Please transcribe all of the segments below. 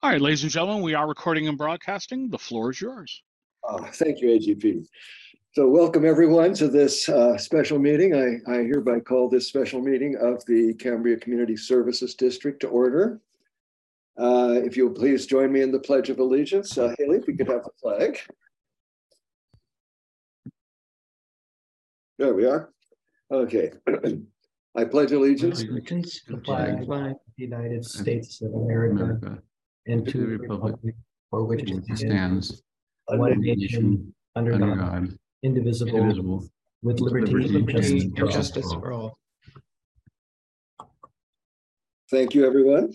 All right, ladies and gentlemen, we are recording and broadcasting. The floor is yours. Thank you, AGP. So welcome everyone to this special meeting. I hereby call this special meeting of the Cambria Community Services District to order. If you'll please join me in the Pledge of Allegiance. Haley, if we could have the flag. There we are. Okay. I pledge allegiance to the flag of the United States of America and to the republic for which it stands, one nation, under God, indivisible, with liberty and justice for all. Thank you, everyone.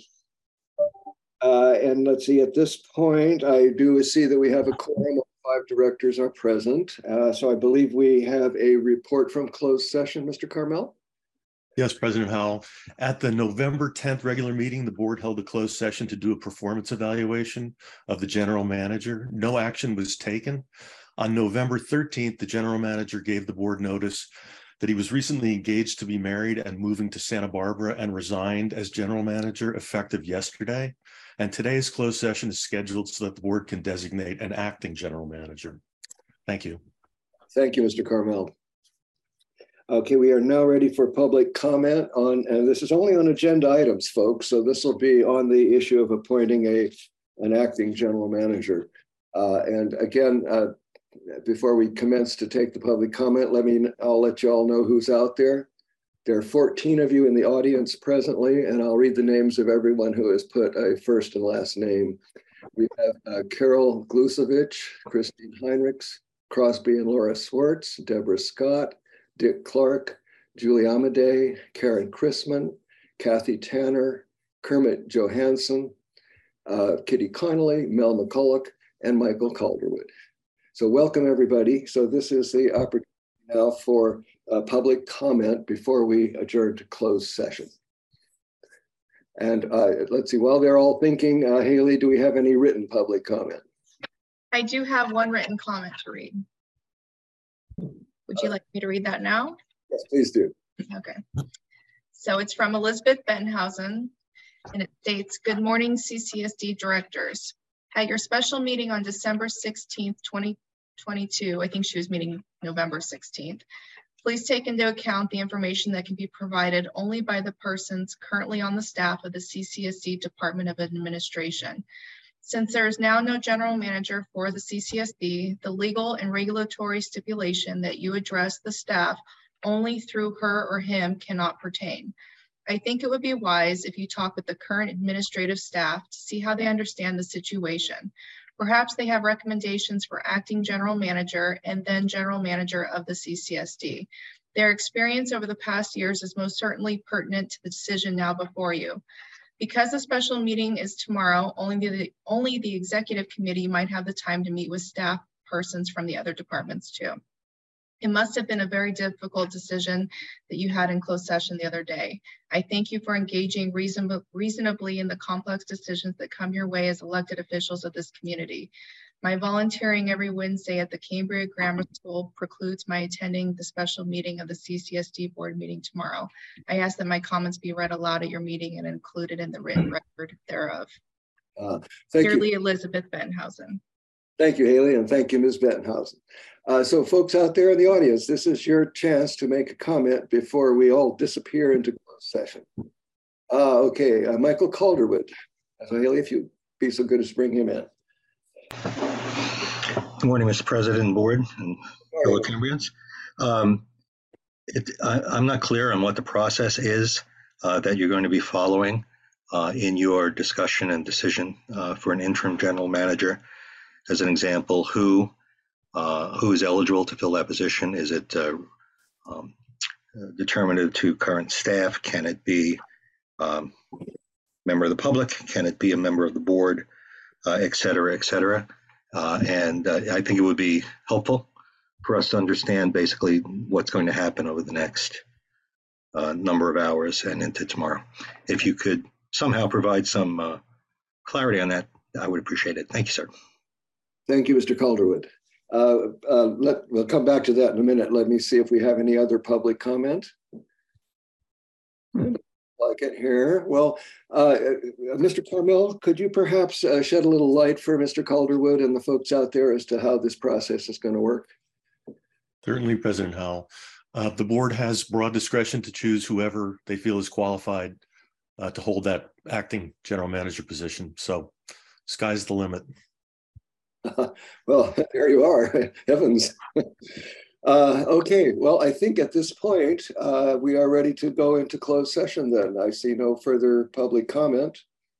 And let's see, at this point, I do see that we have a quorum of 5 directors are present. So I believe we have a report from closed session, Mr. Carmel. Yes, President Howell. At the November 10th regular meeting, the board held a closed session to do a performance evaluation of the general manager. No action was taken. On November 13th, the general manager gave the board notice that he was recently engaged to be married and moving to Santa Barbara and resigned as general manager effective yesterday. And today's closed session is scheduled so that the board can designate an acting general manager. Thank you. Thank you, Mr. Carmel. Okay, we are now ready for public comment on, and this is only on agenda items, folks. So this will be on the issue of appointing an acting general manager. And again, before we commence to take the public comment, I'll let you all know who's out there. There are 14 of you in the audience presently, and I'll read the names of everyone who has put a first and last name. We have Carol Glusevich, Christine Heinrichs, Crosby and Laura Swartz, Deborah Scott, Dick Clark, Julie Amadei, Karen Chrisman, Kathy Tanner, Kermit Johansson, Kitty Connolly, Mel McCulloch, and Michael Calderwood. So welcome everybody. So this is the opportunity now for public comment before we adjourn to closed session. And let's see, while they're all thinking, Haley, do we have any written public comment? I do have one written comment to read. Would you like me to read that now? Yes, please do. Okay. So it's from Elizabeth Benhausen, and it states, "Good morning, CCSD directors. At your special meeting on December 16th, 2022, I think she was meeting November 16th, please take into account the information that can be provided only by the persons currently on the staff of the CCSD Department of Administration. Since there is now no general manager for the CCSD, the legal and regulatory stipulation that you address the staff only through her or him cannot pertain. I think it would be wise if you talk with the current administrative staff to see how they understand the situation. Perhaps they have recommendations for acting general manager and then general manager of the CCSD. Their experience over the past years is most certainly pertinent to the decision now before you. Because the special meeting is tomorrow, only the executive committee might have the time to meet with staff persons from the other departments too. It must have been a very difficult decision that you had in closed session the other day. I thank you for engaging reasonably in the complex decisions that come your way as elected officials of this community. My volunteering every Wednesday at the Cambria Grammar School precludes my attending the special meeting of the CCSD board meeting tomorrow. I ask that my comments be read aloud at your meeting and included in the written record thereof. Sincerely, Elizabeth Benhausen." Thank you, Haley, and thank you, Ms. Benhausen. So folks out there in the audience, this is your chance to make a comment before we all disappear into closed session. Okay, Michael Calderwood. So Haley, if you'd be so good as bring him in. Good morning, Mr. President and board and fellow Cambrians. I'm not clear on what the process is that you're going to be following in your discussion and decision for an interim general manager. As an example, who is eligible to fill that position? Is it determinative to current staff? Can it be member of the public? Can it be a member of the board? Et cetera, et cetera. And I think it would be helpful for us to understand basically what's going to happen over the next number of hours and into tomorrow. If you could somehow provide some clarity on that, I would appreciate it. Thank you, sir. Thank you, Mr. Calderwood. We'll come back to that in a minute. Let me see if we have any other public comment. like it here. Well, Mr. Carmel, could you perhaps shed a little light for Mr. Calderwood and the folks out there as to how this process is going to work? Certainly, President Howell. The board has broad discretion to choose whoever they feel is qualified to hold that acting general manager position. So sky's the limit. Well, there you are. Heavens. Okay, well, I think at this point, we are ready to go into closed session then. I see no further public comment.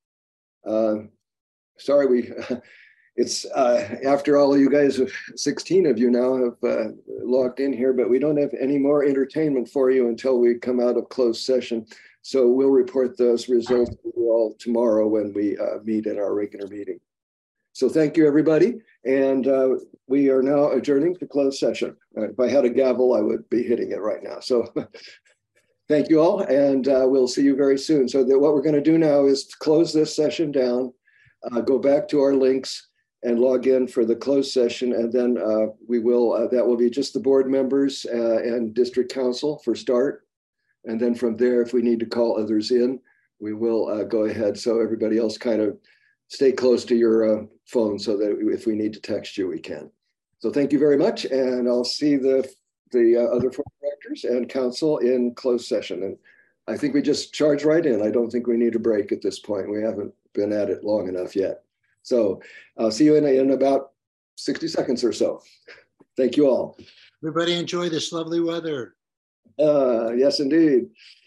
Sorry, it's after all, you guys, 16 of you now have logged in here, but we don't have any more entertainment for you until we come out of closed session. So we'll report those results to you all tomorrow when we meet in our regular meeting. So thank you, everybody. And we are now adjourning to closed session. If I had a gavel, I would be hitting it right now. So thank you all, and we'll see you very soon. So that what we're going to do now is close this session down, go back to our links and log in for the closed session. And then we will, that will be just the board members and district council for start. And then from there, if we need to call others in, we will go ahead. So everybody else kind of stay close to your phone so that if we need to text you, we can. So thank you very much. And I'll see the other four directors and council in closed session. And I think we just charge right in. I don't think we need a break at this point. We haven't been at it long enough yet. So I'll see you in about 60 seconds or so. Thank you all. Everybody enjoy this lovely weather. Yes, indeed.